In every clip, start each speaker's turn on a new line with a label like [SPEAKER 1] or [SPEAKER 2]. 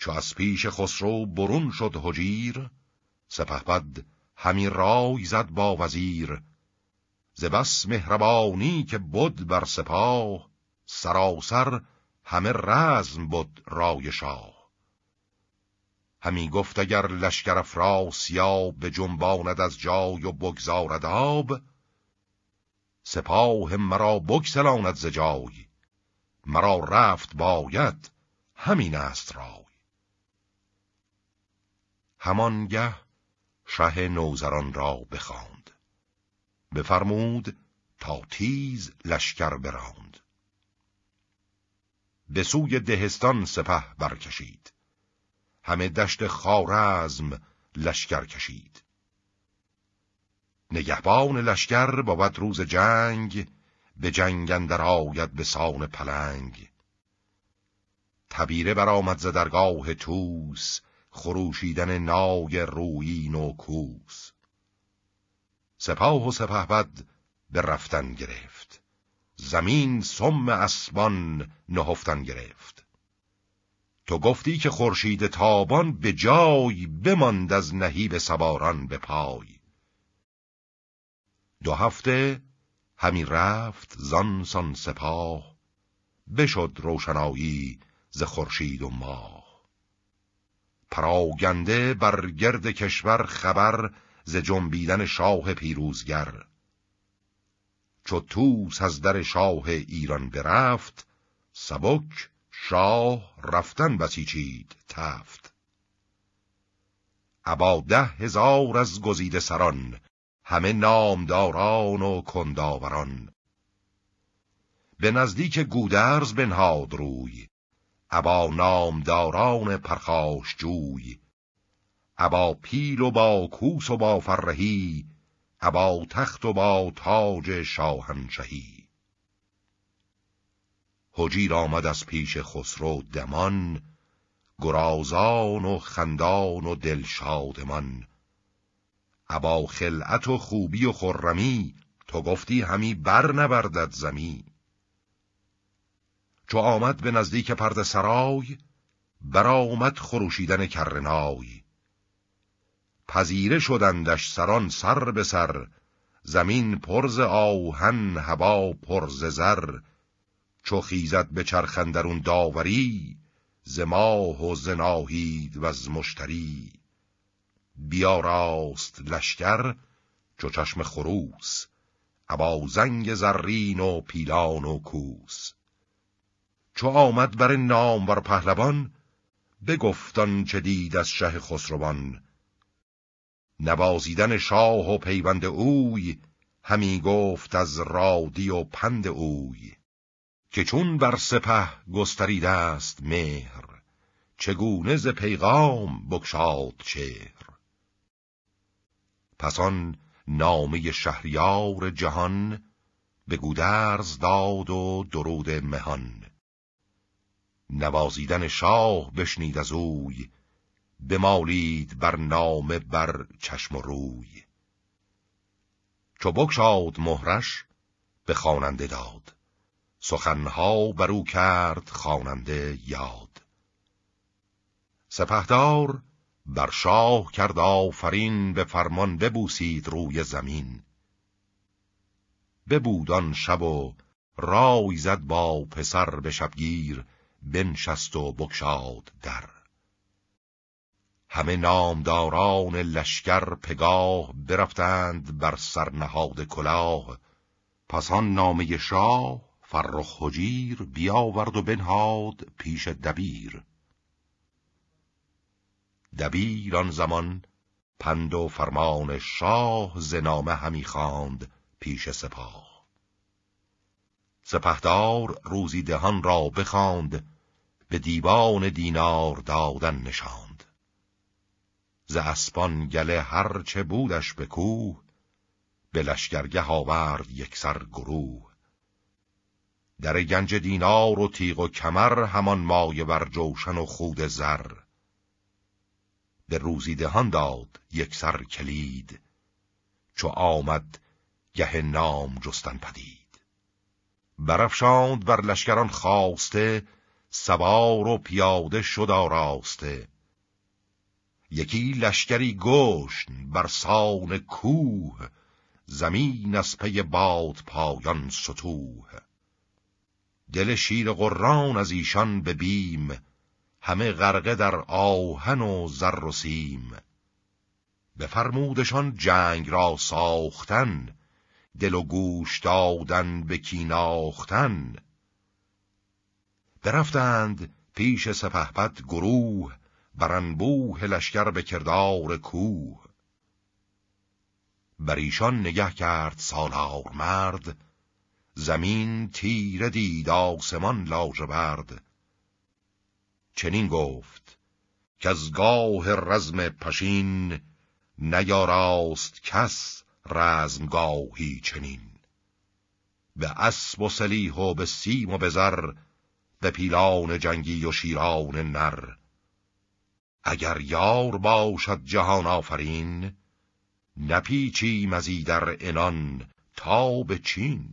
[SPEAKER 1] چو از پیش خسرو برون شد هجیر، سپهبد همی رای زد با وزیر. ز بس مهربانی که بود بر سپاه، سراسر همه رزم بود رای شاه. همی گفت اگر لشکر افراسیاب، به جنباند از جای و بگذارد آب. سپاه مرا بگسلاند ز جای، مرا رفت باید همین است رای. همانگه شه نوذران را بخواند، بفرمود تا تیز لشکر براند. به سوی دهستان سپه برکشید، همه دشت خوارزم لشکر کشید. نگهبان لشکر بود روز جنگ، به جنگ اندر آید به سان پلنگ. تبیره برآمد ز درگاه طوس، خروشیدن نای رویین و کوس. سپاه و سپهبد به رفتن گرفت، زمین سم اسبان نهفتن گرفت. تو گفتی که خورشید تابان به جای، بماند از نهیب سواران به پای. 2 هفته همی رفت زان سان سپاه، بشد روشنایی ز خورشید و ماه. پراگنده بر گرد کشور خبر، ز جنبیدن شاه پیروزگر. چو طوس از در شاه ایران برفت، سبک شاه رفتن بسیچید تفت. ابا 10,000 از گزیده سران، همه نامداران و کنداوران. به نزدیک گودرز بنهاد روی، ابا نامداران پرخاش جوی. ابا پیل و با کوس و با فرهی، ابا تخت و با تاج شاهنشهی. هجیر آمد از پیش خسرو دمان، گرازان و خندان و دل شادمان. ابا خلعت و خوبی و خرمی، تو گفتی همی بر نبردد زمی. چو آمد به نزدیک پرده سرای، برآمد خروشیدن کرنای. پذیره شدندش سران سر به سر، زمین پر ز آهن هوا پر ز زر. چو خیزد به چرخ اندرون داوری، ز ماه و ز ناهید وز مشتری. بیاراست لشکر چو چشم خروس، ابا زنگ زرین و پیلان و کوس. چو آمد بر نامور پهلوان، بگفتان چه دید از شه خسروان. نوازیدن شاه و پیوند اوی، همی گفت از رادی و پند اوی. که چون بر سپه گستریده است مهر، چگونه ز پیغام بگشاد چهر. پس آن نامه شهریار جهان، به گودرز داد و درود مهان. نوازیدن شاه بشنید از اوی، بمالید بر نامه بر چشم و روی. چو بگشاد مهرش به خواننده داد، سخنها برو کرد خواننده یاد. سپهدار بر شاه کرد آفرین، به فرمان ببوسید روی زمین. ببود آن شب و رای زد با پسر، به شبگیر بنشست و بگشاد در. همه نامداران لشکر پگاه، برفتند بر سرنهاد کلاه. پس آن نامه شاه فرخ هجیر، بیاورد و بنهاد پیش دبیر. دبیر آن زمان پند و فرمان شاه، ز نامه همی خواند پیش سپاه. سپهدار روزی دهان را بخواند، به دیوان دینار دادن نشاند. ز اسپان گله هر چه بودش به کوه، به لشکرگه آورد یکسر گروه. در گنج دینار و تیغ و کمر، همان مایه بر جوشن و خود زر. به روزی دهان داد یکسر کلید، چو آمد گه نام جستن پدید. برافشاند بر لشکران خواسته، سوار و پیاده شد آراسته. یکی لشکری گشن بر سان کوه، زمین از پی باد پایان ستوه. دل شیر غران از ایشان به بیم، همه غرقه در آهن و زر و سیم. بفرمودشان جنگ را ساختن، دل و گوش دادن به کیناختن. برفتند پیش سپهبد گروه، بر انبوه لشکر به کردار کوه. بر ایشان نگه کرد سالار مرد، زمین تیره دید آسمان لاژورد. چنین گفت که از گاه رزم پشین، نیاراست کس رزمگاهی چنین. به اسب و سلیح و به سیم و به زر، به پیلان جنگی و شیران نر. اگر یار باشد جهان آفرین، نپیچیم از ایدر عنان تا به چین.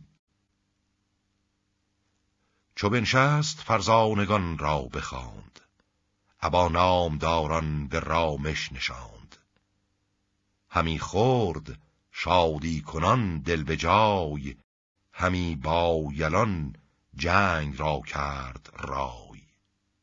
[SPEAKER 1] چو بنشست فرزانگان را بخواند، ابا نامداران به رامش نشاند. همی خورد شادی کنان دل به جای، همی با یلان جنگ را کرد رای.